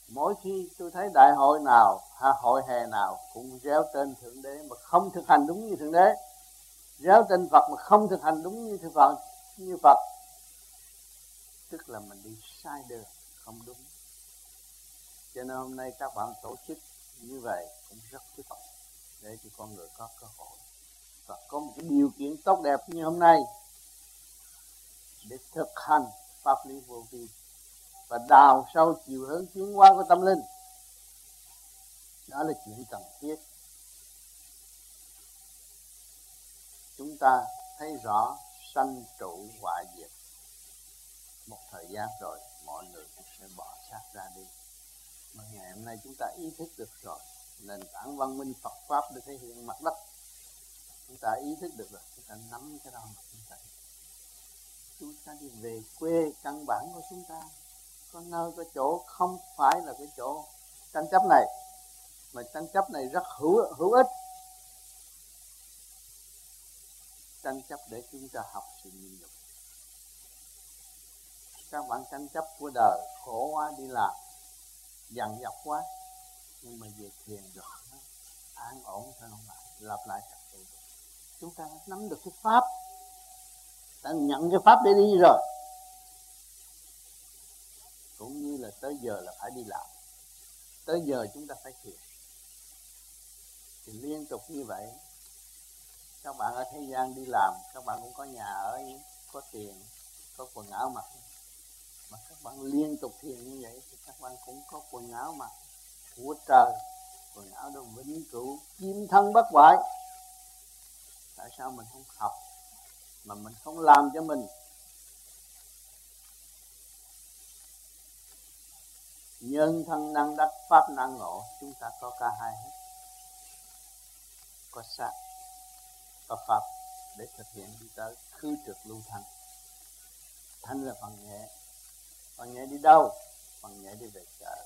Mỗi khi tôi thấy đại hội nào, hội hè nào cũng réo tên Thượng Đế mà không thực hành đúng như Thượng Đế, réo tên Phật mà không thực hành đúng như Phật, tức là mình đi sai đường, không đúng. Cho nên hôm nay các bạn tổ chức như vậy cũng rất thích hợp để cho con người có cơ hội và có một cái điều kiện tốt đẹp như hôm nay để thực hành pháp lý vô vi và đào sâu chiều hướng tiến hóa của tâm linh. Đó là chuyện cần thiết. Chúng ta thấy rõ sanh trụ hoại diệt, một thời gian rồi mọi người cũng sẽ bỏ xác ra đi. Mà ngày hôm nay chúng ta ý thức được rồi, nền tảng văn minh Phật Pháp được thể hiện mặt đất. Chúng ta ý thức được rồi, chúng ta nắm cái đó mà chúng ta đi về quê căn bản của chúng ta. Có nơi có chỗ không phải là cái chỗ tranh chấp này, mà tranh chấp này rất hữu ích. Tranh chấp để chúng ta học sự nhịn nhục. Các bạn tranh chấp của đời khổ quá, đi làm dằn dọc quá, nhưng mà về thiền rồi an ổn thôi, không phải lặp lại trật tự. Chúng ta nắm được cái pháp, ta nhận cái pháp để đi rồi, cũng như là tới giờ là phải đi làm, tới giờ chúng ta phải thiền. Thì liên tục như vậy, các bạn ở thế gian đi làm, các bạn cũng có nhà ở, có tiền, có quần áo mặc, mà các bạn liên tục thiền như vậy thì các bạn cũng có quần áo mặc của trời, quần áo đó vĩnh cửu, kim thân bất hoại. Tại sao mình không học mà mình không làm cho mình? Nhân thân năng đắc, pháp năng ngộ, chúng ta có cả hai hết. Có xác, có pháp để thực hiện đi tới khứ trực lưu thanh. Thanh là phần nhẹ. Phần nhẹ đi đâu? Phần nhẹ đi về trời.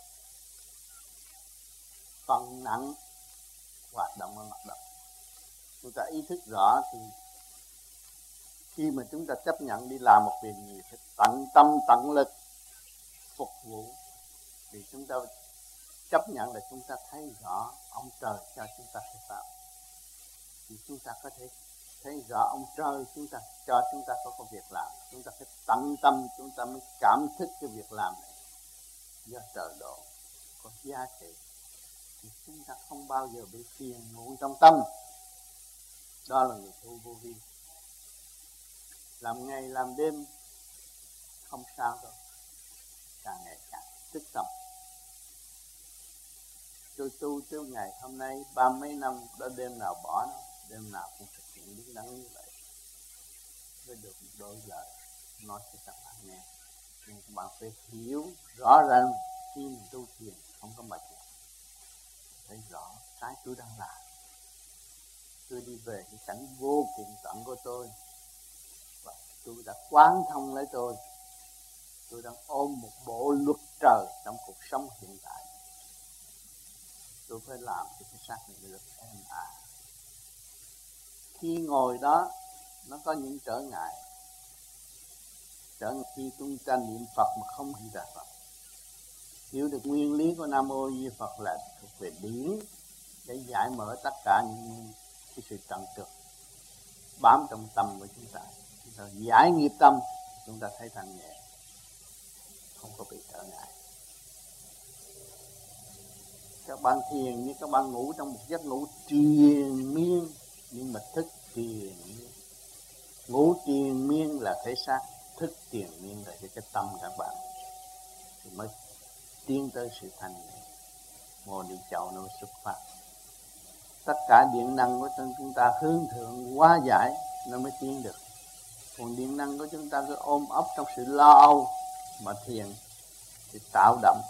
Phần nặng hoạt động ở mặt đất. Chúng ta ý thức rõ thì khi mà chúng ta chấp nhận đi làm một việc gì phải tận tâm tận lực phục vụ, thì chúng ta chấp nhận là chúng ta thấy rõ ông trời cho chúng ta cái pháp, thì chúng ta có thể thấy rõ ông trời chúng ta cho chúng ta có việc làm. Chúng ta phải tận tâm, chúng ta mới cảm thức cái việc làm này do trời độ có giá trị, thì chúng ta không bao giờ bị phiền muộn trong tâm. Đó là người tu vô vi. Làm ngày làm đêm không sao đâu, càng ngày càng thức tâm. Tôi tu tới ngày hôm nay 30 mấy năm, đó đêm nào bỏ nó, đêm nào cũng thực hiện đúng đắn như vậy, mới được một đôi lời nói cho các bạn nghe. Nhưng các bạn phải hiểu rõ ràng khi mình tu thiền không có mệt mỏi, thấy rõ cái tôi đang làm. Tôi đi về cái cảnh vô cùng tận của tôi, và tôi đã quán thông lấy tôi. Tôi đang ôm một bộ luật trời trong cuộc sống hiện tại. Tôi phải làm cho cái xác này được êm ả. Khi ngồi đó nó có những trở ngại khi chúng ta niệm Phật mà không hiểu ra Phật, hiểu được nguyên lý của Nam Mô Di Phật là thuộc về điển để giải mở tất cả những cái sự trần trược bám trong tâm của chúng ta. Chúng ta giải nghiệp tâm, chúng ta thấy thanh nhẹ, không có bị trở ngại. Các bạn thiền như các bạn ngủ trong một giấc ngủ triền miên, nhưng mà thức triền miên. Ngủ triền miên là thể xác, thức triền miên là cái tâm các bạn, thì mới tiến tới sự thanh nhẹ. Mô Đi Châu nó xuất phát. Tất cả điện năng của chúng ta hướng thượng hóa giải nó mới tiến được. Còn điện năng của chúng ta cứ ôm ấp trong sự lo âu mà thiền thì tạo động,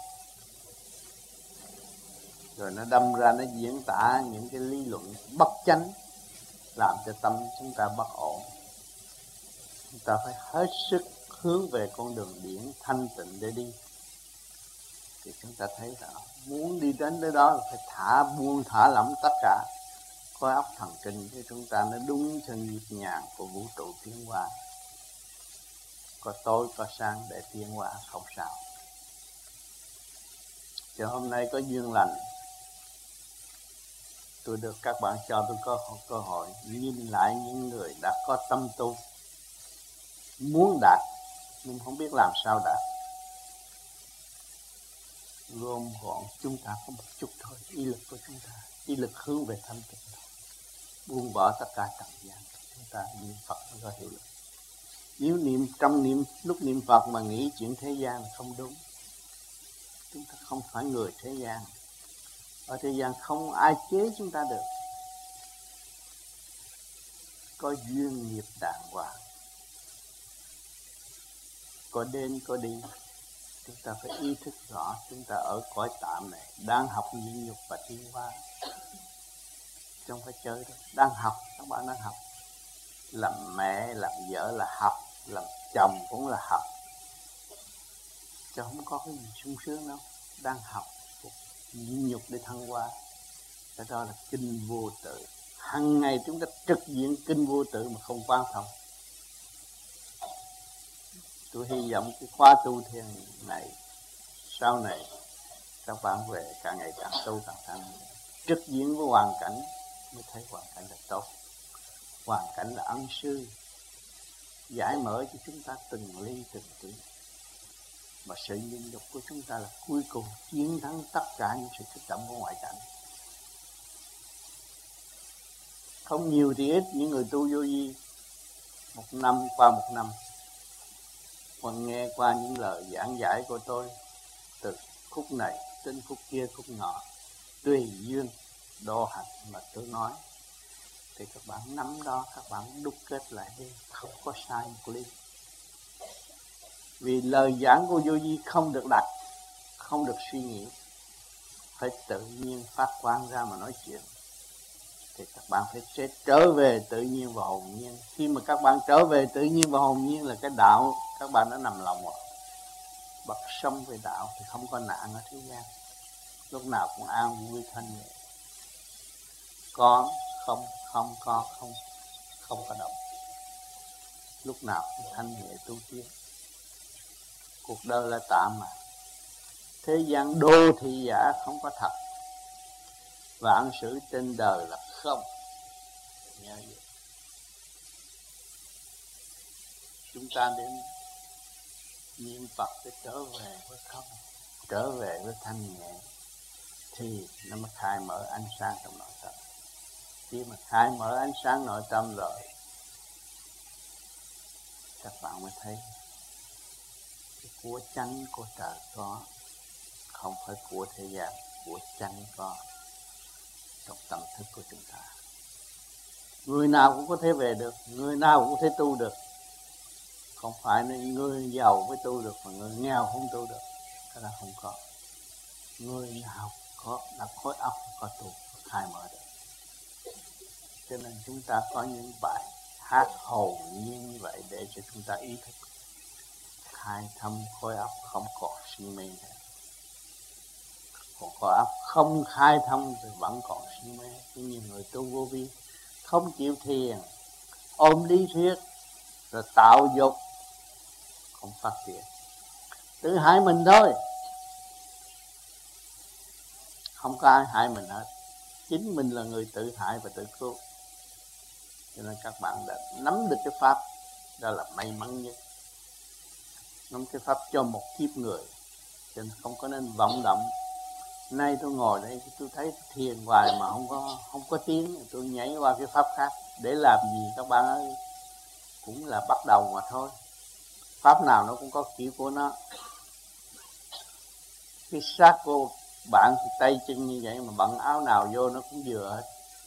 rồi nó đâm ra nó diễn tả những cái lý luận bất chánh, làm cho tâm chúng ta bất ổn. Chúng ta phải hết sức hướng về con đường điển thanh tịnh để đi, thì chúng ta thấy rõ muốn đi đến tới đó là phải buông thả lỏng tất cả khối óc thần kinh của chúng ta, nó đúng theo nhịp nhàng của vũ trụ tiến hóa. Có tối có sáng để tiến hóa không sao. Cho hôm nay có duyên lành, tôi được các bạn cho tôi có cơ hội nhìn lại những người đã có tâm tu, muốn đạt nhưng không biết làm sao đạt. Gồm gọn chúng ta có một chút thôi, ý lực của chúng ta, ý lực hướng về thanh tịnh thôi. Buông bỏ tất cả trần gian, chúng ta niệm Phật mới có hiệu lực. Nếu lúc niệm Phật mà nghĩ chuyện thế gian là không đúng. Chúng ta không phải người thế gian. Ở thế gian không ai chế chúng ta được. Có duyên nghiệp đàng hoàng, có đến có đi. Chúng ta phải ý thức rõ chúng ta ở cõi tạm này đang học nhịn nhục và tiến hóa. Chứ không phải chơi đâu. Đang học, các bạn đang học. Làm mẹ, làm vợ là học, làm chồng cũng là học. Chứ không có cái gì sung sướng đâu. Đang học nhịn nhục để thăng hoa. Cái đó là kinh vô tự. Hằng ngày chúng ta trực diện kinh vô tự mà không quan thông. Tôi hy vọng cái khóa tu thiền này sau này các bạn về càng ngày càng tu càng thành. Trực diện với hoàn cảnh mới thấy hoàn cảnh là tốt. Hoàn cảnh là ân sư giải mở cho chúng ta từng ly từng tí. Mà sự nhịn nhục của chúng ta là cuối cùng chiến thắng tất cả những sự kích động của ngoại cảnh. Không nhiều thì ít, những người tu vô vi một năm qua một năm còn nghe qua những lời giảng giải của tôi từ khúc này đến khúc kia khúc nọ, tùy duyên độ hành mà tôi nói thì các bạn nắm đó, các bạn đúc kết lại đi, không có sai một ly. Vì lời giảng của vô vi không được đặt, không được suy nghĩ, phải tự nhiên phát quang ra mà nói chuyện. Thì các bạn sẽ trở về tự nhiên và hồn nhiên. Khi mà các bạn trở về tự nhiên và hồn nhiên là cái đạo các bạn đã nằm lòng rồi. Bậc sống về đạo thì không có nạn ở thế gian, lúc nào cũng an vui thanh nhẹ. Có không có động, lúc nào cũng thanh nhẹ tu tiến. Cuộc đời là tạm mà. Thế gian đô thị giả không có thật. Vạn sự trên đời là không. Nhớ vậy. Chúng ta đến niệm Phật để trở về với không, trở về với thanh nhẹ, thì nó mới khai mở ánh sáng trong nội tâm. Khi mà khai mở ánh sáng nội tâm rồi, các bạn mới thấy cái của chánh của trời có, không phải của thế gian, của chánh có trong tâm thức của chúng ta. Người nào cũng có thể về được, người nào cũng có thể tu được. Không phải người giàu mới tu được mà người nghèo không tu được. Cái đó không có. Người nào có đã khối óc có tu, khai mở được. Cho nên chúng ta có những bài hát hồn nhiên như vậy để cho chúng ta ý thức khai thông khối óc không còn si mê nữa. Còn khối óc không khai thông thì vẫn còn si mê. Như nhiều người tu vô vi không chịu thiền, ôm lý thuyết rồi tạo dục, không phát triển, tự hại mình thôi. Không có ai hại mình hết, chính mình là người tự hại và tự cứu. Cho nên các bạn đã nắm được cái pháp, đó là may mắn nhất. Nắm cái pháp cho một kiếp người, cho nên không có nên vọng động. Nay tôi ngồi đây tôi thấy thiền hoài mà không có tiếng, tôi nhảy qua cái pháp khác để làm gì các bạn ơi? Cũng là bắt đầu mà thôi. Pháp nào nó cũng có kiểu của nó. Cái xác của bạn thì tay chân như vậy mà bận áo nào vô nó cũng vừa hết.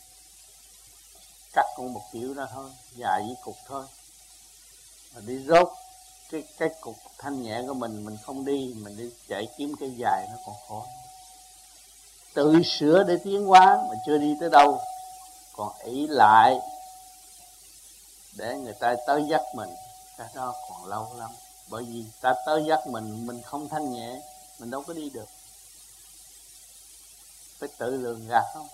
Cắt cũng một kiểu đó thôi, dài với cục thôi. Mà đi rốt cái cục thanh nhẹ của mình không đi, mình đi chạy kiếm cái dài nó còn khó. Tự sửa để tiến hóa mà chưa đi tới đâu, còn ỷ lại để người ta tới dắt mình, cái đó còn lâu lắm. Bởi vì ta tới dắt mình không thanh nhẹ, mình đâu có đi được. Phải tự lường gạt không?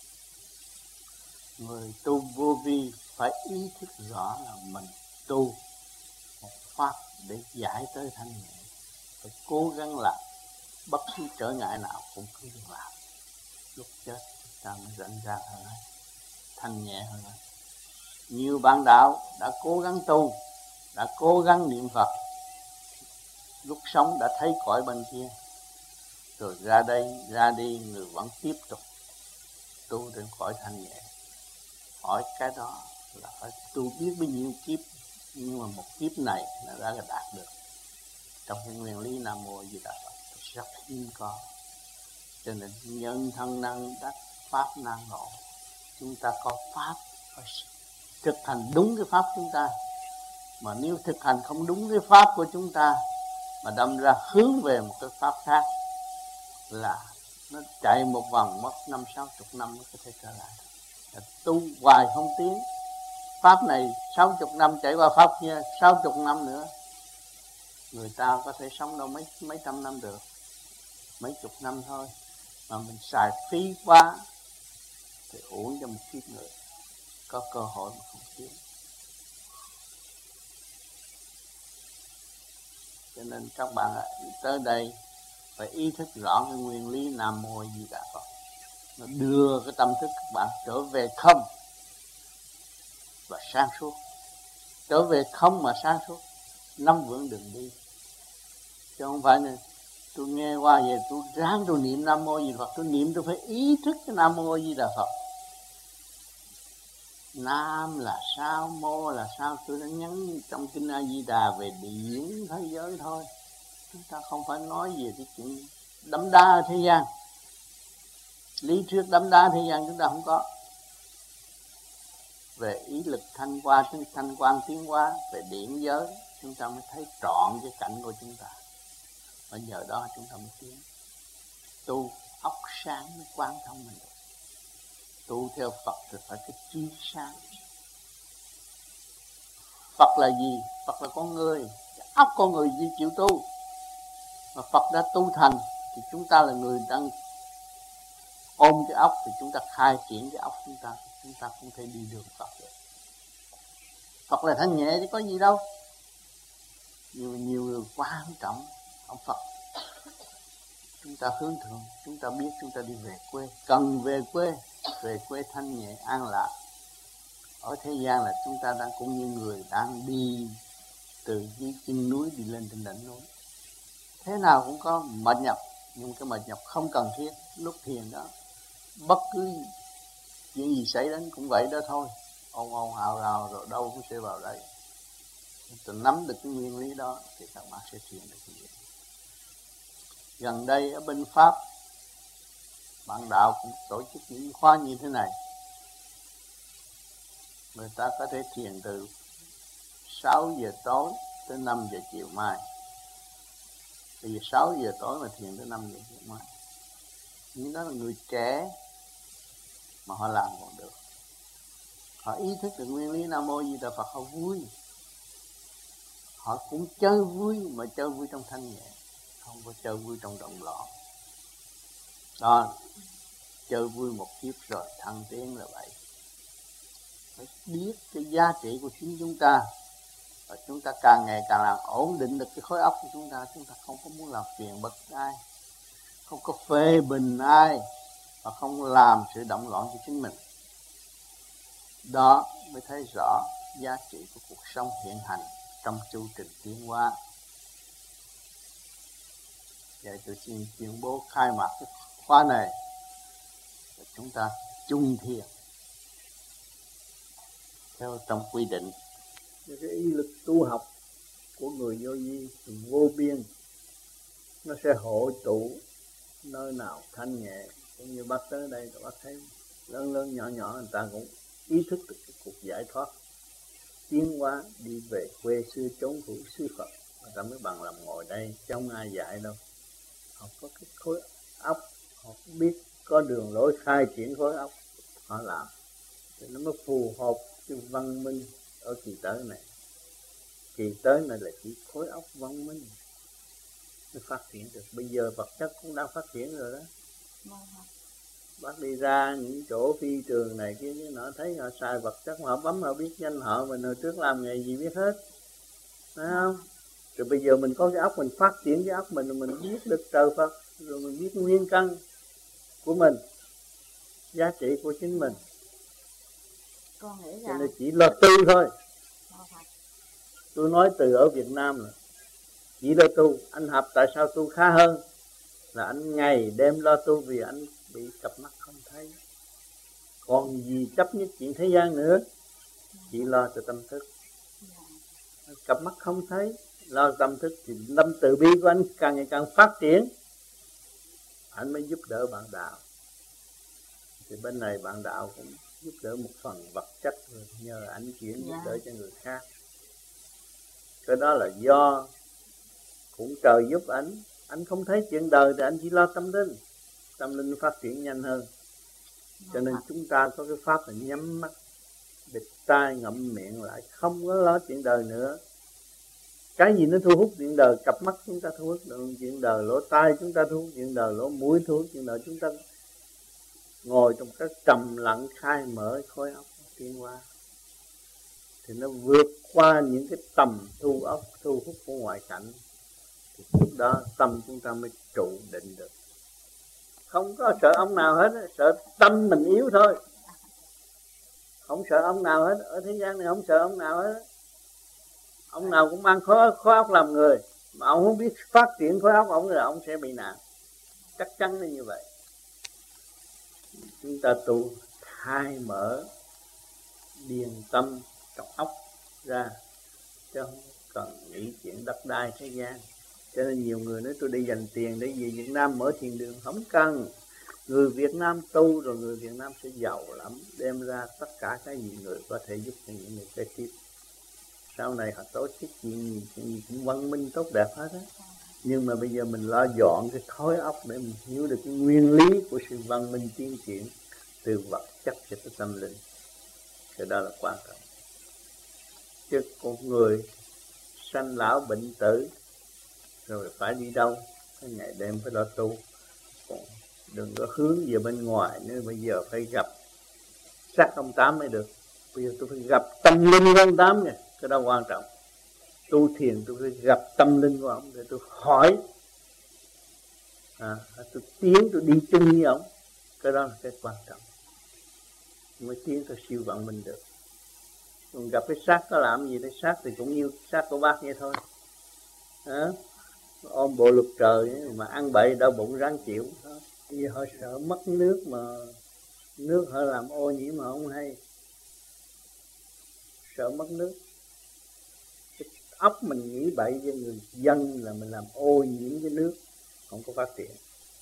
Người tu vô vi phải ý thức rõ là mình tu một pháp để giải tới thanh nhẹ, phải cố gắng làm bất cứ trở ngại nào cũng cứ làm. Lúc chết ta mới rảnh ra hơn hết, thanh nhẹ hơn hết. Nhiều bạn đạo đã cố gắng tu, đã cố gắng niệm Phật, lúc sống đã thấy cõi bên kia, rồi ra đây, ra đi người vẫn tiếp tục tu đến cõi thanh nhẹ. Hỏi cái đó là phải tu biết bao nhiêu kiếp, nhưng mà một kiếp này nó đã đạt được. Trong cái nguyên lý Nam Mô Di Đà Phật rất hiếm có. Cho nên nhân thân năng đắc, pháp năng ngộ. Chúng ta có pháp, phải thực hành đúng cái pháp chúng ta. Mà nếu thực hành không đúng cái pháp của chúng ta, mà đâm ra hướng về một cái pháp khác, là nó chạy một vòng mất 50-60 năm mới có thể trở lại. Là tu hoài không tiến. Pháp này 60 năm chạy qua pháp kia 60 năm nữa, người ta có thể sống đâu mấy trăm năm được, mấy chục năm thôi. Mà mình xài phí quá thì uổng cho một kiếp người có cơ hội mà không tiến. Cho nên các bạn tới đây phải ý thức rõ cái nguyên lý Nam Mô Di Đà Phật. Nó đưa cái tâm thức các bạn trở về không và sáng suốt. Trở về không mà sáng suốt, nắm vững đường đi. Chứ không phải là tôi nghe qua về tôi ráng tôi niệm Nam Mô Di Đà Phật, tôi niệm tôi phải ý thức cái Nam Mô Di Đà Phật. Nam là sao, mô là sao, tôi đã nhắn trong kinh A Di Đà về điển thế giới thôi. Chúng ta không phải nói về cái chuyện đấm đá ở thế gian. Lý thuyết đấm đá thế gian chúng ta không có. Về ý lực thanh quan tiến hóa, về điển giới, chúng ta mới thấy trọn cái cảnh của chúng ta. Và nhờ đó chúng ta mới tiến. Tu óc sáng mới quán thông mình được. Tu theo Phật thì phải cái trí sáng. Phật là gì? Phật là con người. Óc con người gì chịu tu. Mà Phật đã tu thành thì chúng ta là người đang ôm cái óc, thì chúng ta khai triển cái óc chúng ta không thể đi đường Phật được. Phật là thanh nhẹ chứ có gì đâu. Nhiều người quan trọng ông Phật. Chúng ta hướng thượng, chúng ta biết chúng ta đi về quê, cần về quê thanh nhẹ an lạc. Ở thế gian là chúng ta đang cũng như người đang đi từ dưới chân núi đi lên trên đỉnh núi. Thế nào cũng có mệt nhọc, nhưng cái mệt nhọc không cần thiết. Lúc thiền đó, bất cứ chuyện gì xảy đến cũng vậy đó thôi. Ồn ào rào rồi đâu cũng sẽ vào đây. Tôi nắm được cái nguyên lý đó thì các bạn sẽ thiền được như vậy. Gần đây ở bên Pháp, bạn đạo cũng tổ chức những khóa như thế này. Người ta có thể thiền từ 6 giờ tối tới 5 giờ chiều mai. Bây giờ 6 giờ tối mà thiền tới 5 giờ chiều mai. Nhưng đó là người trẻ mà họ làm còn được. Họ ý thức được nguyên lý Nam Mô Di Đà Phật, họ vui. Họ cũng chơi vui, mà chơi vui trong thanh nhẹ, không có chơi vui trong động loạn. Đó, chơi vui một kiếp rồi thăng tiến là vậy. Phải biết cái giá trị của chính chúng ta. Và chúng ta càng ngày càng làm ổn định được cái khối óc của chúng ta. Chúng ta không có muốn làm phiền bất ai, không có phê bình ai, và không làm sự động loạn cho chính mình. Đó mới thấy rõ giá trị của cuộc sống hiện hành trong chu trình tiến hóa. Vậy tôi xin tuyên bố khai mạc cái khóa này. Và chúng ta chung thiền theo trong quy định. Cái ý lực tu học của người vô vi thì vô biên. Nó sẽ hội tụ nơi nào thanh nhẹ. Cũng như bác tới đây bác thấy lớn nhỏ người ta cũng ý thức được cái cuộc giải thoát, tiến hóa đi về quê xưa chốn cũ xứ Phật. Người ta mới bằng lòng ngồi đây, không ai dạy đâu. Họ có cái khối óc, họ biết có đường lối khai triển khối óc, họ làm thì nó mới phù hợp với văn minh ở kỳ tới này. Kỳ tới này là chỉ khối óc văn minh mới phát triển được. Bây giờ vật chất cũng đang phát triển rồi đó. Bác đi ra những chỗ phi trường này kia nó thấy họ xài vật chất mà họ bấm họ biết danh họ, mình hồi trước làm nghề gì biết hết, phải không? Rồi bây giờ mình có cái óc, mình phát triển cái óc mình biết được trời Phật, rồi mình biết nguyên căn của mình, giá trị của chính mình. Con nghĩ Cho rằng nên chỉ lo tu thôi. Tôi nói từ ở Việt Nam là chỉ lo tu. Anh Hợp tại sao tu khá hơn? Là anh ngày đêm lo tu vì anh bị cặp mắt không thấy. Còn gì chấp nhất chuyện thế gian nữa, chỉ lo cho tâm thức. Cặp mắt không thấy, lo tâm thức thì tâm từ bi của anh càng ngày càng phát triển. Anh mới giúp đỡ bạn đạo. Thì bên này bạn đạo cũng giúp đỡ một phần vật chất rồi, nhờ anh chuyển giúp đỡ cho người khác. Cái đó là do cũng trời giúp anh không thấy chuyện đời thì anh chỉ lo tâm linh phát triển nhanh hơn. Cho nên chúng ta có cái pháp là nhắm mắt, bịt tai ngậm miệng lại, không có lo chuyện đời nữa. Cái gì nó thu hút chuyện đời? Cặp mắt chúng ta thu hút chuyện đời, lỗ tai chúng ta thu hút chuyện đời, lỗ mũi thu hút chuyện đời. Chúng ta ngồi trong cái trầm lặng khai mở khối óc tiến hóa, thì nó vượt qua những cái tầm thu hút của ngoại cảnh. Thì lúc đó tâm chúng ta mới trụ định được. Không có sợ ông nào hết, sợ tâm mình yếu thôi. Không sợ ông nào hết, ở thế gian này không sợ ông nào hết. Ông nào cũng mang khối óc làm người, mà ông không biết phát triển khối óc ông là ông sẽ bị nạn. Chắc chắn là như vậy. Chúng ta tu khai mở điền tâm trong óc ra, chứ không cần nghĩ chuyện đất đai thế gian. Cho nên nhiều người nói tôi đi dành tiền để về Việt Nam mở thiền đường. Không cần. Người Việt Nam tu rồi người Việt Nam sẽ giàu lắm, đem ra tất cả cái gì người có thể giúp cho những người kế tiếp. Sau này họ tổ chức chuyện gì cũng văn minh tốt đẹp hết á. Nhưng mà bây giờ mình lo dọn cái khối óc để mình hiểu được cái nguyên lý của sự văn minh tiến triển từ vật chất cho tới tâm linh. Cái đó là quan trọng. Chứ con người sanh lão bệnh tử rồi phải đi đâu? Cái ngày đêm phải lo tu. Còn đừng có hướng về bên ngoài nữa. Bây giờ phải gặp xác ông Tám mới được. Bây giờ tôi phải gặp tâm linh của ông Tám kìa. Cái đó quan trọng. Tu thiền tôi phải gặp tâm linh của ông để tôi hỏi. Tôi tiến, tôi đi chung với ông. Cái đó là cái quan trọng. Mới tiến tới siêu vạn minh được. Còn gặp cái xác có làm gì? Cái xác thì cũng như xác của bác vậy thôi. Ôm bộ luật trời mà ăn bậy đau bụng ráng chịu. Vì họ sợ mất nước, mà nước họ làm ô nhiễm mà không hay. Sợ mất nước. Cái óc mình nghĩ bậy với người dân là mình làm ô nhiễm cái nước, không có phát triển.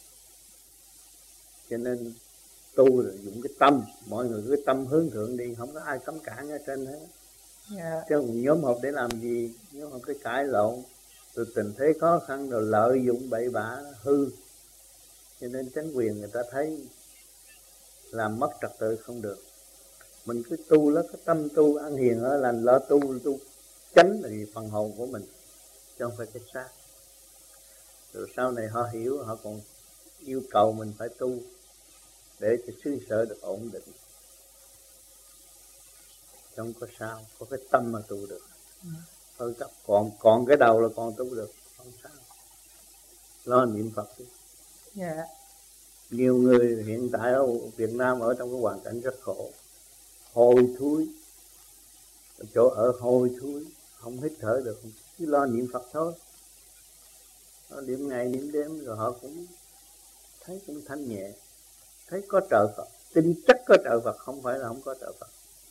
Cho nên tu là dùng cái tâm. Mọi người cứ tâm hướng thượng đi, không có ai cấm cản ở trên hết. Chứ không nhóm họp để làm gì? Nhóm họp để cãi lộn, rồi tình thế khó khăn, rồi lợi dụng bậy bạ hư. Cho nên chính quyền người ta thấy làm mất trật tự không được. Mình cứ tu lấy cái tâm tu ăn hiền ở lành, lo tu tránh là phần hồn của mình, chứ không phải cái xác. Rồi sau này họ hiểu, họ còn yêu cầu mình phải tu để cho xứ sở được ổn định. Không có sao, có cái tâm mà tu được. Thôi còn cái đầu là còn tu được, không sao. Lo niệm Phật đi. Nhiều người hiện tại ở Việt Nam ở trong cái hoàn cảnh rất khổ, hôi thối, chỗ ở hôi thối, không hít thở được, cứ lo niệm Phật thôi. Nó niệm ngày niệm đêm rồi họ cũng thấy cũng thanh nhẹ, thấy có trợ Phật, tin chắc có trợ Phật, không phải là không có trợ Phật.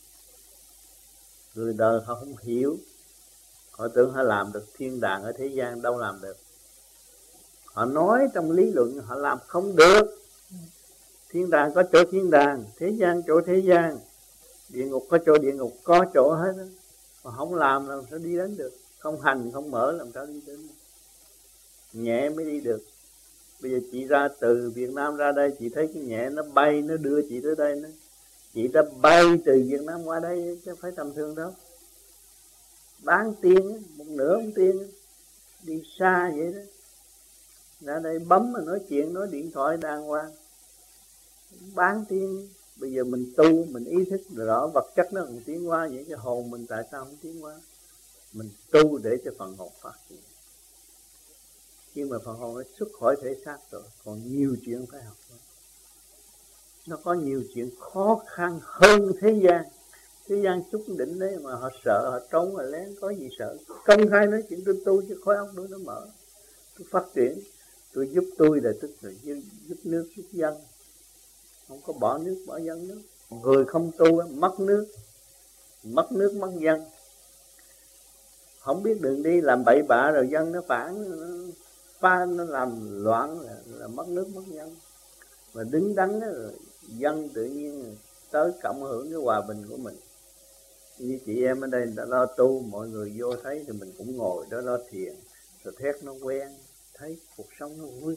Người đời họ không hiểu, họ tưởng họ làm được thiên đàng ở thế gian, đâu làm được. Họ nói trong lý luận họ làm không được. Thiên đàng có chỗ thiên đàng, thế gian chỗ thế gian, địa ngục có chỗ địa ngục, có chỗ hết đó. Mà không làm làm sao đi đến được. Không hành không mở làm sao đi đến được. Nhẹ mới đi được. Bây giờ chị ra từ Việt Nam ra đây, chị thấy cái nhẹ nó bay, nó đưa chị tới đây. Chị đã bay từ Việt Nam qua đây, chứ phải tầm thường đâu. Bán tiên, một nửa ông tiên, đi xa vậy đó. Ra đây bấm mà nói chuyện, nói điện thoại đàng hoàng. Bán tiên. Bây giờ mình tu, mình ý thức rõ vật chất nó còn tiến hóa vậy, cái hồn mình tại sao không tiến hóa? Mình tu để cho phần hồn phát triển. Khi mà phần hồn nó xuất khỏi thể xác rồi, còn nhiều chuyện phải học nữa. Nó có nhiều chuyện khó khăn hơn thế gian. Thế gian chút đỉnh đấy mà họ sợ, họ trốn, họ lén, có gì sợ. Công khai nói chuyện tôi tu chứ khối óc tôi nó mở. Tôi phát triển, tôi giúp tôi là tức là giúp nước, giúp dân. Không có bỏ nước, bỏ dân nữa. Người không tu, mất nước, mất dân. Không biết đường đi, làm bậy bạ rồi dân nó phản, nó làm loạn là mất nước, mất dân. Mà đứng đắn rồi dân tự nhiên tới cộng hưởng cái hòa bình của mình. Như chị em ở đây đã lo tu, mọi người vô thấy thì mình cũng ngồi đó lo thiền, rồi thét nó quen, thấy cuộc sống nó vui.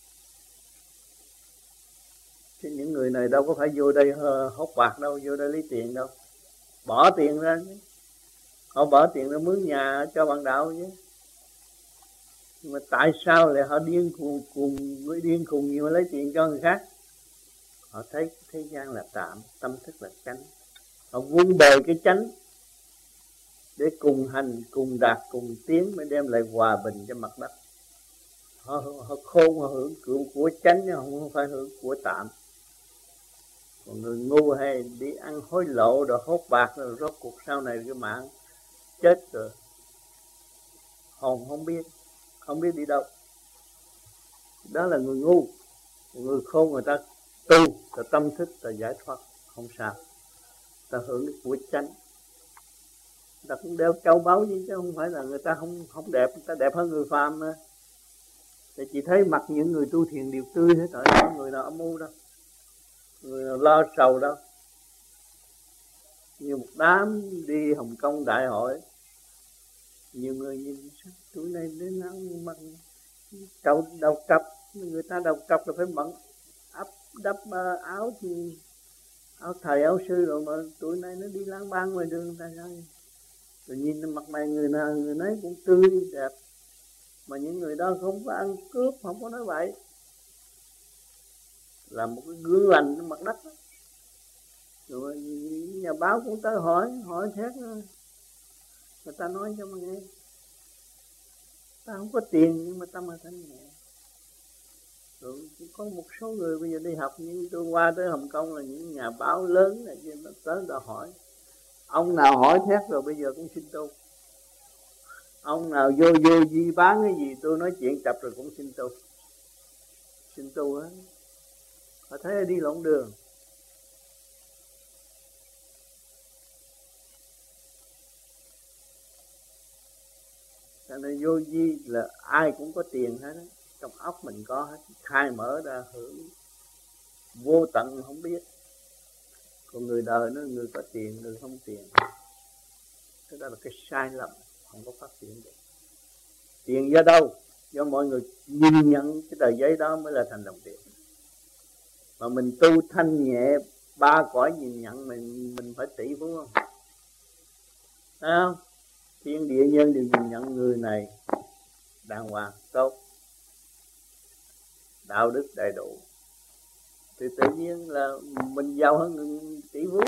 Chứ những người này đâu có phải vô đây hốt bạc đâu, vô đây lấy tiền đâu. Bỏ tiền ra chứ. Họ bỏ tiền ra mướn nhà cho bạn đạo chứ. Nhưng mà tại sao lại họ điên khùng nhiều lấy tiền cho người khác? Họ thấy thế gian là tạm, tâm thức là chánh. Họ vun bồi cái chánh để cùng hành, cùng đạt, cùng tiến mới đem lại hòa bình cho mặt đất. Họ khôn, họ hưởng của chánh chứ không phải hưởng của tạm. Còn người ngu hay đi ăn hối lộ rồi hốt bạc rồi rốt cuộc sau này cái mạng chết rồi. Hồn không biết đi đâu. Đó là người ngu. Người khôn người ta tu, ta tâm thức, ta giải thoát, không sao. Ta hưởng cái của chánh. Ta cũng đeo châu báu chứ không phải là người ta không đẹp, người ta đẹp hơn người phàm mà. Thì chị thấy mặt những người tu thiền đều tươi hết rồi, không người nào âm u đâu, người nào lo sầu đâu. Như một đám đi Hồng Kông đại hội, nhiều người nhìn sao tuổi này đến ăn mặc đầu cặp, người ta đầu cặp là phải bận đắp áo thì áo thầy áo sư rồi mà tuổi này nó đi lang bang ngoài đường ta sao? Rồi nhìn mặt mày người nào người nấy cũng tươi đẹp, mà những người đó không có ăn cướp, không có nói bậy, là một cái gương lành trên mặt đất đó. Rồi nhà báo cũng tới hỏi thét nữa. Người ta nói cho mà nghe, ta không có tiền nhưng mà tâm là thanh nhẹ. Rồi có một số người bây giờ đi học, nhưng tôi qua tới Hồng Kông là những nhà báo lớn này kia, nó tới đó hỏi, ông nào hỏi thét rồi bây giờ cũng xin tu. Ông nào vô gì bán cái gì tôi nói chuyện chập rồi cũng xin tu hết. Họ thấy đi lộn đường. Cho nên vô vi là ai cũng có tiền hết đó. Trong óc mình có hết, khai mở ra hưởng vô tận không biết. Còn người đời nó người có tiền, người không tiền. Cái đó là cái sai lầm, không có phát triển được. Tiền do đâu? Do mọi người nhìn nhận cái tờ giấy đó mới là thành đồng tiền. Mà mình tu thanh nhẹ, ba cõi nhìn nhận mình phải tỷ phú không? Thấy không? Thiên địa nhân đều nhìn nhận người này đàng hoàng, tốt, đạo đức đầy đủ, thì tự nhiên là mình giàu hơn người tỷ phú.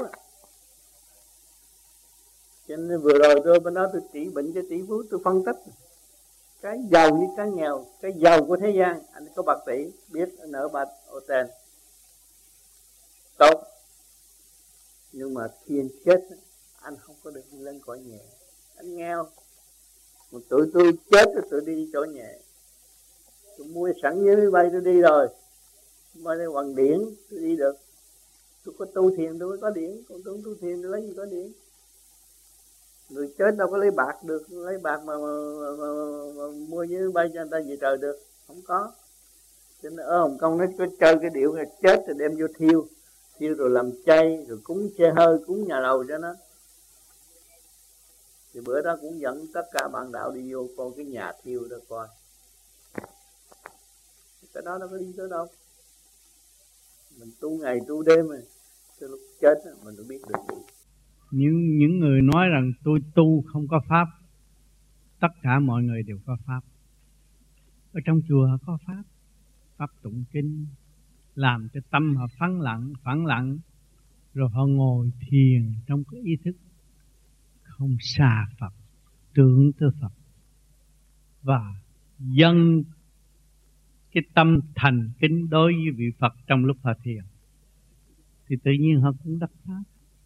Cho nên vừa rồi tôi bên đó tôi trị bệnh cho tỷ phú, tôi phân tích cái giàu với cái nghèo. Cái giàu của thế gian, anh có bạc tỷ, biết anh ở bạc hotel tốt, nhưng mà khi anh chết anh không có được lên cõi nhẹ, anh nghèo. Mà tụi tôi chết rồi tụi đi chỗ nhẹ. Tôi mua sẵn với máy bay tôi đi rồi, mà đây bằng điển tôi đi được. Tôi có tu thiền tôi mới có điển, còn tôi không tu thiền tôi lấy gì có điển. Người chết đâu có lấy bạc được, lấy bạc mà mua với máy bay cho người ta về trời được, không có. Cho nên ở Hồng Kông nó có chơi cái điệu là chết rồi đem vô thiêu rồi làm chay, rồi cúng xe hơi, cúng nhà lầu cho nó. Thì bữa đó cũng dẫn tất cả bạn đạo đi vô coi cái nhà thiêu đó coi. Cái đó đâu có đi tới đâu. Mình tu ngày tu đêm mà, tới lúc chết mình mới biết được gì. Những người nói rằng tôi tu không có pháp, tất cả mọi người đều có pháp. Ở trong chùa họ có pháp tụng kinh, làm cho tâm họ phẳng lặng, rồi họ ngồi thiền trong cái ý thức không xa Phật, tưởng tới Phật, và dâng cái tâm thành kính đối với vị Phật trong lúc họ thiền, thì tự nhiên họ cũng đắc pháp.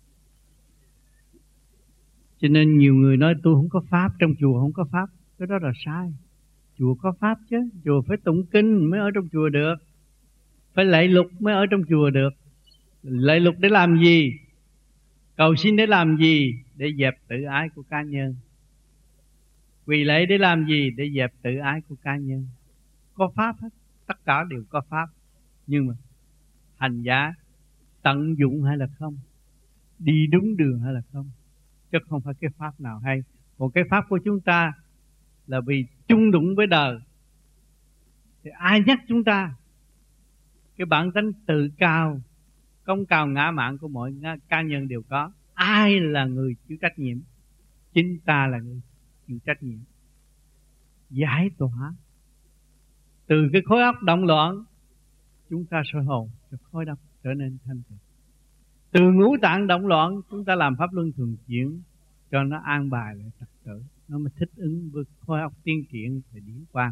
Cho nên nhiều người nói tôi không có pháp, trong chùa không có pháp. Cái đó là sai. Chùa có pháp chứ. Chùa phải tụng kinh mới ở trong chùa được, phải lạy lục mới ở trong chùa được. Lạy lục để làm gì? Cầu xin để làm gì? Để dẹp tự ái của cá nhân. Quỳ lạy để làm gì? Để dẹp tự ái của cá nhân. Có pháp hết, tất cả đều có pháp. Nhưng mà hành giả tận dụng hay là không, đi đúng đường hay là không, chứ không phải cái pháp nào hay. Còn cái pháp của chúng ta là vì chung đụng với đời, thì ai nhắc chúng ta? Cái bản tánh tự cao, công cao ngã mạn của mọi cá nhân đều có. Ai là người chịu trách nhiệm? Chính ta là người chịu trách nhiệm. Giải tỏa từ cái khối óc động loạn, chúng ta soi hồn cho khối óc trở nên thanh tịnh. Từ ngũ tạng động loạn, chúng ta làm pháp luân thường chuyển cho nó an bài lại trật tự, nó mới thích ứng với khối óc tiến triển và điển quang.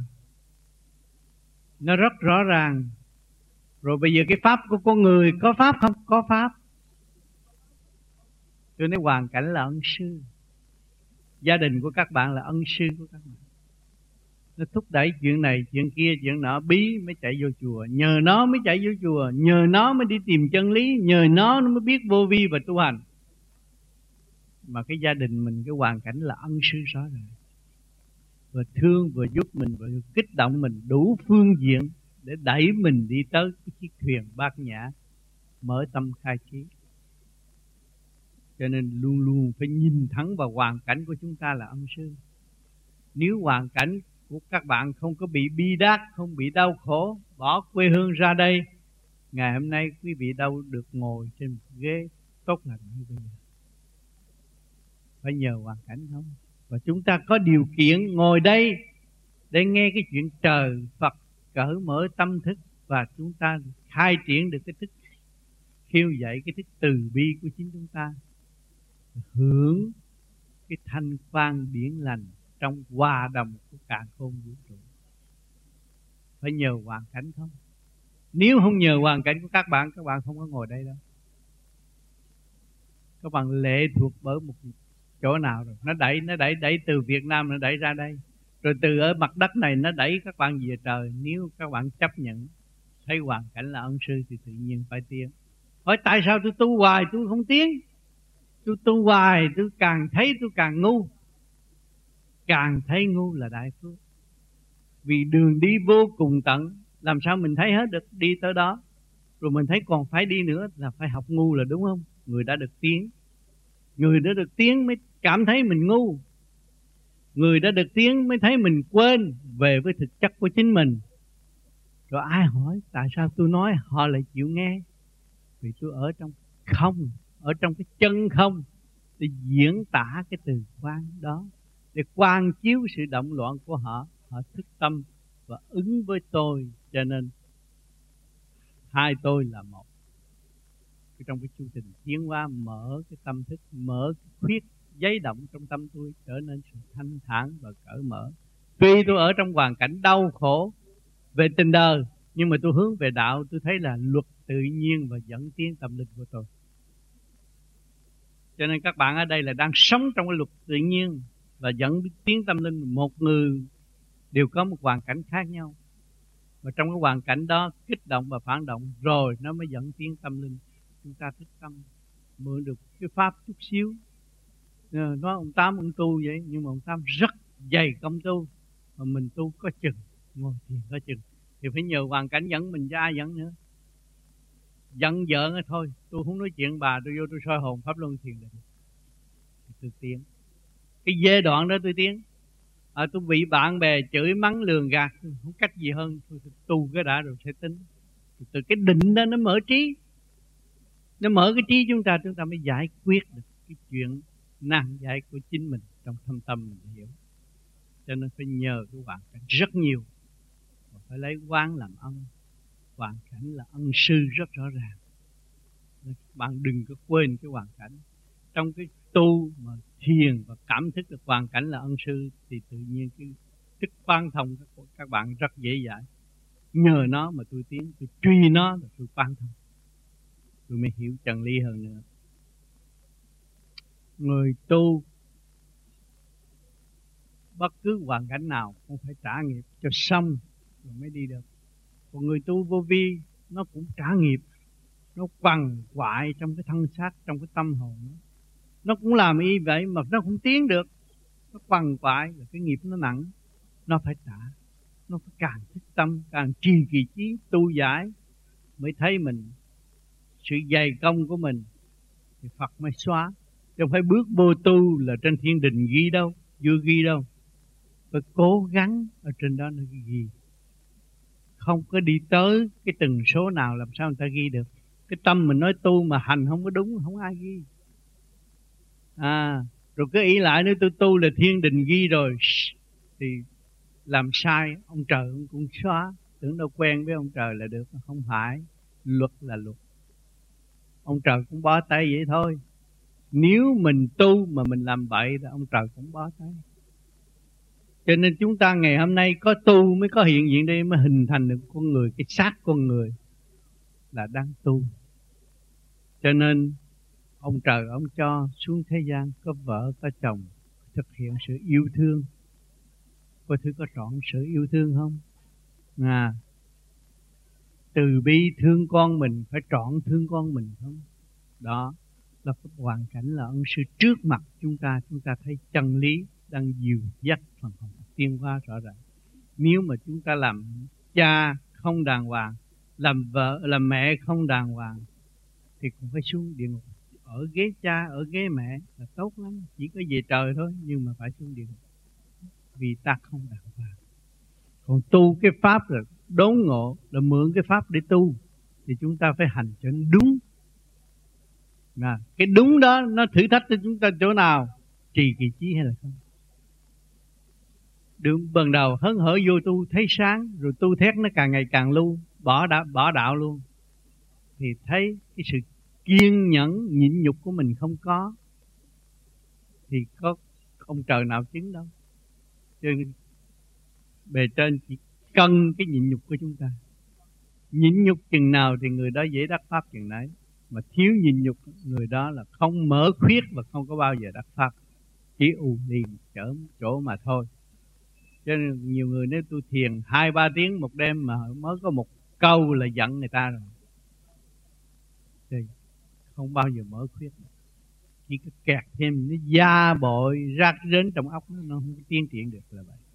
Nó rất rõ ràng. Rồi bây giờ cái pháp của con người có pháp không? Có pháp. Tôi nói hoàn cảnh là ân sư, gia đình của các bạn là ân sư của các bạn. Nó thúc đẩy chuyện này, chuyện kia, chuyện nọ, bí mới chạy vô chùa. Nhờ nó mới chạy vô chùa, nhờ nó mới đi tìm chân lý, nhờ nó mới biết vô vi và tu hành. Mà cái gia đình mình, cái hoàn cảnh là ân sư rõ ràng, vừa thương vừa giúp mình, vừa kích động mình đủ phương diện để đẩy mình đi tới cái chiếc thuyền bát nhã, mở tâm khai trí. Cho nên luôn luôn phải nhìn thẳng vào hoàn cảnh của chúng ta là ân sư. Nếu hoàn cảnh của các bạn không có bị bi đát, không bị đau khổ, bỏ quê hương ra đây, ngày hôm nay quý vị đâu được ngồi trên một ghế tốt lành như bây giờ. Phải nhờ hoàn cảnh không? Và chúng ta có điều kiện ngồi đây để nghe cái chuyện trời Phật cởi mở tâm thức, và chúng ta khai triển được cái thức khiêu dậy, cái thức từ bi của chính chúng ta, hưởng cái thanh quan điển lành trong hòa đồng của càn khôn vũ trụ. Phải nhờ hoàn cảnh không? Nếu không nhờ hoàn cảnh của các bạn không có ngồi đây đâu. Các bạn lệ thuộc bởi một chỗ nào rồi. Nó đẩy từ Việt Nam nó đẩy ra đây. Rồi từ ở mặt đất này nó đẩy các bạn về trời. Nếu các bạn chấp nhận thấy hoàn cảnh là ân sư thì tự nhiên phải tiến. Hỏi tại sao tôi tu hoài tôi không tiến? Tôi tu hoài tôi càng thấy tôi càng ngu. Càng thấy ngu là đại phước. Vì đường đi vô cùng tận, làm sao mình thấy hết được đi tới đó. Rồi mình thấy còn phải đi nữa là phải học ngu là đúng không? Người đã được tiến. Người đã được tiến mới cảm thấy mình ngu. Người đã được tiến mới thấy mình quên về với thực chất của chính mình. Rồi ai hỏi tại sao tôi nói họ lại chịu nghe? Vì tôi ở trong không, ở trong cái chân không, để diễn tả cái từ quan đó, để quang chiếu sự động loạn của họ. Họ thức tâm và ứng với tôi. Cho nên hai tôi là một. Trong cái chu trình tiến hóa, mở cái tâm thức, mở cái khuyết giấy động trong tâm tôi, trở nên sự thanh thản và cởi mở. Tuy tôi ở trong hoàn cảnh đau khổ về tình đời, nhưng mà tôi hướng về đạo. Tôi thấy là luật tự nhiên và dẫn tiến tâm linh của tôi. Cho nên các bạn ở đây là đang sống trong cái luật tự nhiên và dẫn tiến tâm linh. Một người đều có một hoàn cảnh khác nhau, và trong cái hoàn cảnh đó kích động và phản động, rồi nó mới dẫn tiến tâm linh. Chúng ta thức tâm, mượn được cái pháp chút xíu. Nói ông Tám ông tu vậy, nhưng mà ông Tám rất dày công tu, mà mình tu có chừng, ngồi thiền có chừng. Thì phải nhờ hoàn cảnh dẫn mình, cho ai dẫn nữa. Giận vợ thôi, tôi không nói chuyện bà, tôi vô tôi soi hồn pháp luân thiền định, tôi tiến. Cái giai đoạn đó tôi tiến. Tôi bị bạn bè chửi mắng lường gạt, không cách gì hơn tôi tu cái đã rồi sẽ tính. Từ cái định đó nó mở trí, nó mở cái trí chúng ta mới giải quyết được cái chuyện nan giải của chính mình trong thâm tâm mình hiểu. Cho nên phải nhờ cái hoàn cảnh rất nhiều, và phải lấy quán làm ân. Hoàn cảnh là ân sư rất rõ ràng. Bạn đừng có quên cái hoàn cảnh. Trong cái tu mà thiền và cảm thức được hoàn cảnh là ân sư, thì tự nhiên cái thức quan thông các bạn rất dễ dãi. Nhờ nó mà tôi tiến, tôi truy nó là tôi quan thông, tôi mới hiểu chân lý hơn nữa. Người tu bất cứ hoàn cảnh nào cũng phải trả nghiệp cho xong rồi mới đi được. Còn người tu vô vi nó cũng trả nghiệp, nó quằn quại trong cái thân xác, trong cái tâm hồn nó cũng làm y vậy mà nó không tiến được. Nó quằn quại là cái nghiệp nó nặng, nó phải trả. Nó phải càng thức tâm, càng trì kỳ chí tu giải mới thấy mình sự dày công của mình thì Phật mới xóa. Chứ không phải bước vô tu là trên thiên đình ghi đâu, chưa ghi đâu. Phải cố gắng ở trên đó nó ghi. Không có đi tới cái từng số nào làm sao người ta ghi được. Cái tâm mình nói tu mà hành không có đúng, không ai ghi. Rồi cứ ý lại nếu tôi tu là thiên đình ghi rồi thì làm sai ông trời ông cũng xóa. Tưởng đâu quen với ông trời là được. Không phải, luật là luật. Ông trời cũng bó tay vậy thôi. Nếu mình tu mà mình làm bậy thì ông trời cũng bó tay. Cho nên chúng ta ngày hôm nay có tu mới có hiện diện đây, mới hình thành được con người. Cái xác con người là đang tu. Cho nên ông trời ông cho xuống thế gian có vợ có chồng, thực hiện sự yêu thương. Coi thử có trọn sự yêu thương không? Từ bi thương con mình, phải trọn thương con mình không? Đó là cái hoàn cảnh là ân sư trước mặt chúng ta thấy chân lý đang dìu dắt phần hồn tiến hóa rõ ràng. Nếu mà chúng ta làm cha không đàng hoàng, làm vợ làm mẹ không đàng hoàng thì cũng phải xuống địa ngục. Ở ghế cha, ở ghế mẹ là tốt lắm, chỉ có về trời thôi, nhưng mà phải xuống địa ngục vì ta không đàng hoàng. Còn tu cái pháp là đốn ngộ, là mượn cái pháp để tu thì chúng ta phải hành cho đúng. Cái đúng đó nó thử thách cho chúng ta chỗ nào? Trì kỳ chí hay là không? Đường ban đầu hớn hở vô tu thấy sáng, rồi tu thét nó càng ngày càng lưu, bỏ đạo luôn, thì thấy cái sự kiên nhẫn nhịn nhục của mình không có, thì có ông trời nào chứng đâu. Cho nên bề trên chỉ cân cái nhịn nhục của chúng ta. Nhịn nhục chừng nào thì người đó dễ đắc pháp chừng nấy. Mà thiếu nhịn nhục, người đó là không mở khuyết và không có bao giờ đắc pháp, chỉ ù lì chỗ mà thôi. Cho nên nhiều người nếu tu thiền 2-3 tiếng một đêm mà mới có một câu là giận người ta rồi thì không bao giờ mở khuyết. Chỉ có kẹt thêm nó da bội rác rến trong óc nó không tiến triển được là vậy.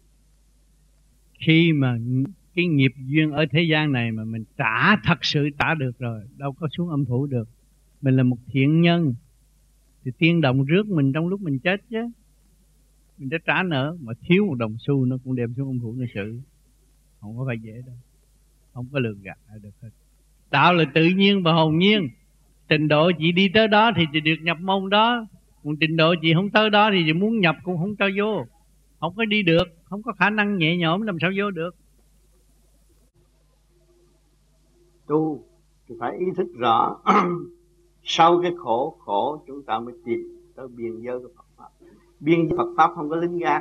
Khi mà cái nghiệp duyên ở thế gian này mà mình trả, thật sự trả được rồi, đâu có xuống âm phủ được. Mình là một thiện nhân thì tiên đồng rước mình trong lúc mình chết chứ. Mình đã trả nợ, mà thiếu một đồng xu nó cũng đem xuống âm phủ nó xử. Không có phải dễ đâu, không có lường gạt được hết. Đạo là tự nhiên và hồn nhiên. Trình độ chị đi tới đó thì chị được nhập môn đó. Còn trình độ chị không tới đó thì chị muốn nhập cũng không cho vô. Không có đi được, không có khả năng nhẹ nhõm làm sao vô được. Tu thì phải ý thức rõ sau cái khổ chúng ta mới tìm tới biên giới của Phật Pháp. Biên giới Phật Pháp không có lính gác.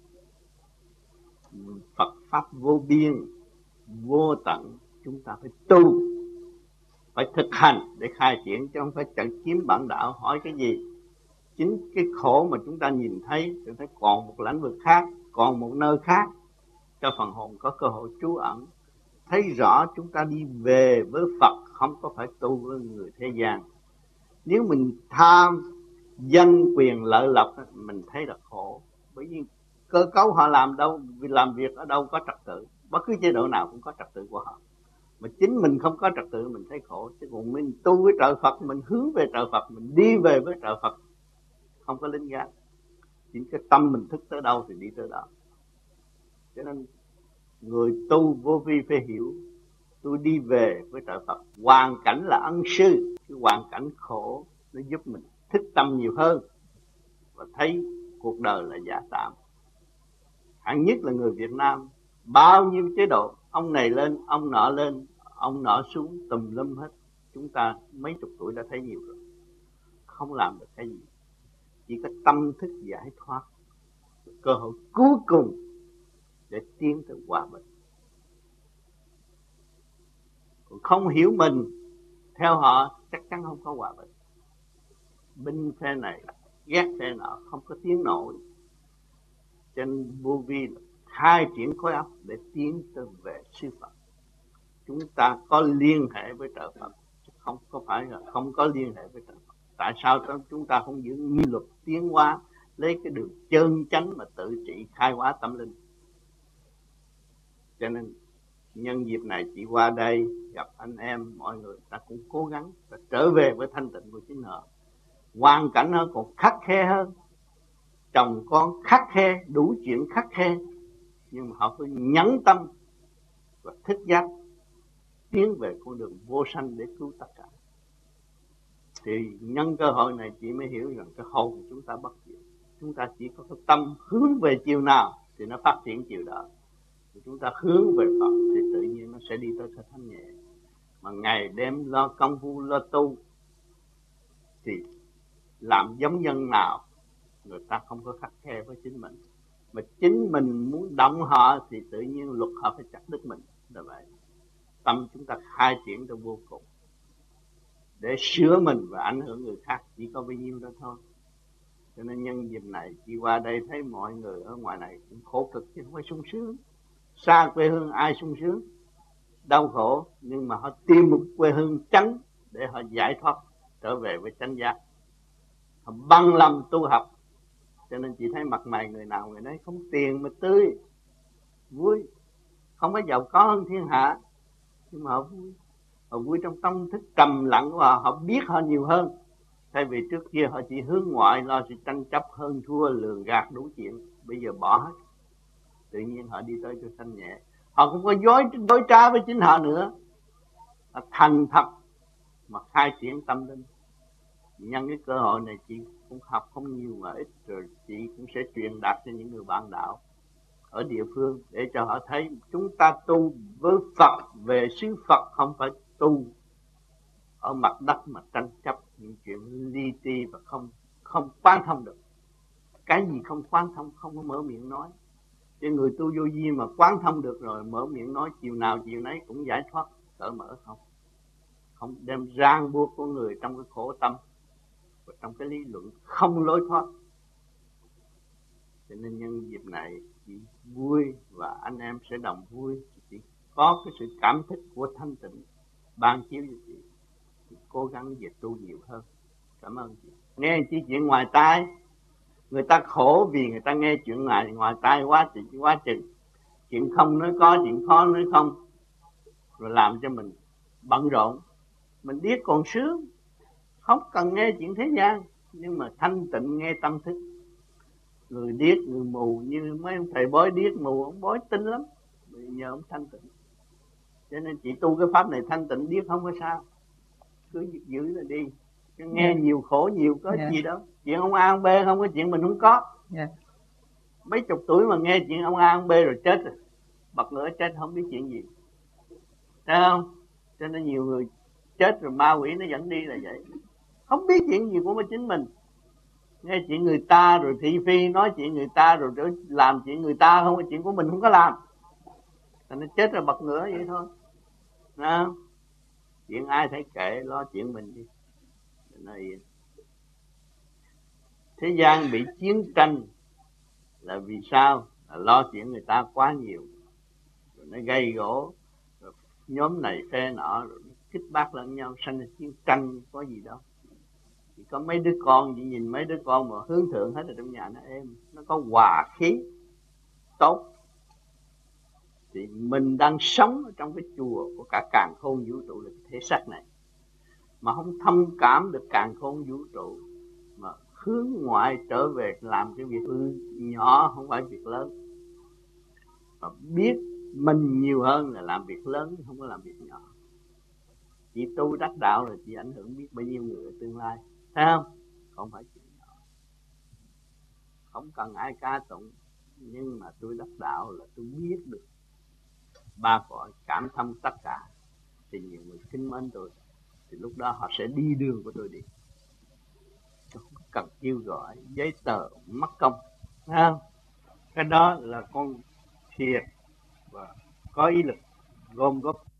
Phật Pháp vô biên, vô tận, chúng ta phải tu, phải thực hành để khai triển, chứ không phải chẳng kiếm bản đạo hỏi cái gì. Chính cái khổ mà chúng ta nhìn thấy, chúng ta còn một lĩnh vực khác, còn một nơi khác, cho phần hồn có cơ hội trú ẩn. Thấy rõ chúng ta đi về với Phật, không có phải tu với người thế gian. Nếu mình tham danh quyền lợi lộc, mình thấy là khổ. Bởi vì cơ cấu họ làm việc ở đâu có trật tự. Bất cứ chế độ nào cũng có trật tự của họ. Mà chính mình không có trật tự mình thấy khổ. Chứ còn mình tu với trợ Phật, mình hướng về trợ Phật, mình đi về với trợ Phật, không có lính gác. Chính cái tâm mình thức tới đâu thì đi tới đó. Cho nên người tu vô vi phải hiểu, tôi đi về với trợ Phật. Hoàn cảnh là ân sư, cái hoàn cảnh khổ nó giúp mình thức tâm nhiều hơn và thấy cuộc đời là giả tạm. Hạng nhất là người Việt Nam, bao nhiêu chế độ, ông này lên, ông nọ lên, ông nọ xuống, tùm lum hết. Chúng ta mấy chục tuổi đã thấy nhiều rồi, không làm được cái gì. Chỉ có tâm thức giải thoát, cơ hội cuối cùng để tiến tới hòa bình. Không hiểu mình theo họ chắc chắn không có hòa bình. Binh phe này ghét phe nọ, không có tiến nổi. Cho nên vô vi khai triển khối óc để tiến tới về siêu Phật. Chúng ta có liên hệ với trợ Phật, không có phải là không có liên hệ với trợ Phật. Tại sao chúng ta không giữ quy luật tiến hóa, lấy cái đường chân chánh mà tự trị khai hóa tâm linh? Cho nên nhân dịp này chị qua đây gặp anh em, mọi người ta cũng cố gắng trở về với thanh tịnh của chính họ. Hoàn cảnh nó còn khắc khe hơn, chồng con khắc khe, đủ chuyện khắc khe, nhưng mà họ cứ nhẫn tâm và thức giác tiến về con đường vô sanh để cứu tất cả. Thì nhân cơ hội này chị mới hiểu rằng cái hồn của chúng ta bất diệt. Chúng ta chỉ có cái tâm hướng về chiều nào thì nó phát triển chiều đó. Thì chúng ta hướng về Phật thì tự nhiên nó sẽ đi tới cái thanh nhẹ. Mà ngày đêm lo công phu lo tu thì làm giống nhân nào người ta không có khắt khe với chính mình. Mà chính mình muốn động họ thì tự nhiên luật họ phải chặt đứt mình. Là vậy. Tâm chúng ta khai triển tới vô cùng để sửa mình và ảnh hưởng người khác, chỉ có bấy nhiêu đó thôi. Cho nên nhân dịp này chị qua đây thấy mọi người ở ngoài này cũng khổ cực chứ không phải sung sướng. Xa quê hương ai sung sướng, đau khổ, nhưng mà họ tìm một quê hương chánh để họ giải thoát trở về với chánh giác. Họ bằng lòng tu học. Cho nên chị thấy mặt mày người nào người nấy không tiền mà tươi, vui, không có giàu có hơn thiên hạ, nhưng mà họ vui. Họ vui trong tâm thức trầm lặng của họ, họ biết họ nhiều hơn. Thay vì trước kia họ chỉ hướng ngoại, lo sự tranh chấp hơn thua, lường gạt đủ chuyện. Bây giờ bỏ hết, tự nhiên họ đi tới cho thanh nhẹ. Họ không có dối trá với chính họ nữa. Họ thành thật mà khai triển tâm linh. Nhân cái cơ hội này chị cũng học không nhiều mà ít, rồi chị cũng sẽ truyền đạt cho những người bạn đạo ở địa phương để cho họ thấy chúng ta tu với Phật về xứ Phật, không phải tu ở mặt đất mà tranh chấp những chuyện li ti và không quán thông được. Cái gì không quán thông không có mở miệng nói. Cái người tu vô vi mà quán thông được rồi mở miệng nói chiều nào chiều nấy cũng giải thoát, cởi mở không đem ràng buộc con người trong cái khổ tâm và trong cái lý luận không lối thoát. Cho nên nhân dịp này chị vui và anh em sẽ đồng vui. Chị có cái sự cảm thức của thanh tịnh ban chiếu cho chị cố gắng về tu nhiều hơn. Cảm ơn chị. Nghe chị chuyện ngoài tai, người ta khổ vì người ta nghe chuyện ngoài tai quá chừng. Chuyện không nói có, chuyện khó nói không, rồi làm cho mình bận rộn. Mình biết còn sướng, không cần nghe chuyện thế gian, nhưng mà thanh tịnh nghe tâm thức. Người điếc, người mù như mấy ông thầy bói điếc mù, ông bói tinh lắm, nhờ ông thanh tịnh. Cho nên chị tu cái pháp này thanh tịnh điếc không có sao, cứ giữ là đi. Chứ nghe nhiều khổ nhiều có gì đâu. Chuyện ông A ông B không có chuyện mình không có. Mấy chục tuổi mà nghe chuyện ông A ông B rồi chết rồi, bật ngửa chết không biết chuyện gì, thấy không? Cho nên nhiều người chết rồi ma quỷ nó dẫn đi là vậy, không biết chuyện gì của chính mình. Nghe chuyện người ta rồi thị phi, nói chuyện người ta rồi làm chuyện người ta, không có chuyện của mình không có làm, cho nên chết rồi bật ngửa vậy thôi. Thấy không? Chuyện ai thấy kệ, lo chuyện mình đi. Này, thế gian bị chiến tranh là vì sao? Là lo chuyện người ta quá nhiều, rồi nó gây gỗ, rồi nhóm này phe nọ, rồi kích bác lẫn nhau, sanh ra chiến tranh. Có gì đâu. Chỉ có mấy đứa con, chỉ nhìn mấy đứa con mà hướng thượng hết ở trong nhà nó êm, nó có hòa khí tốt. Thì mình đang sống ở trong cái chùa của cả càn khôn vũ trụ là thể xác này, mà không thông cảm được càn khôn vũ trụ, mà hướng ngoại trở về làm cái việc nhỏ không phải việc lớn, mà biết mình nhiều hơn là làm việc lớn, không có làm việc nhỏ. Chị tu đắc đạo là chị ảnh hưởng biết bao nhiêu người ở tương lai, thấy không? Không phải chuyện nhỏ, không cần ai ca tụng, nhưng mà tôi đắc đạo là tôi biết được ba cõi, cảm thông tất cả, thì nhiều người kính mến tôi, thì lúc đó họ sẽ đi đường của tôi đi, tôi không cần kêu gọi giấy tờ mất công, thấy không? Cái đó là con thiệt và có ý lực gom góp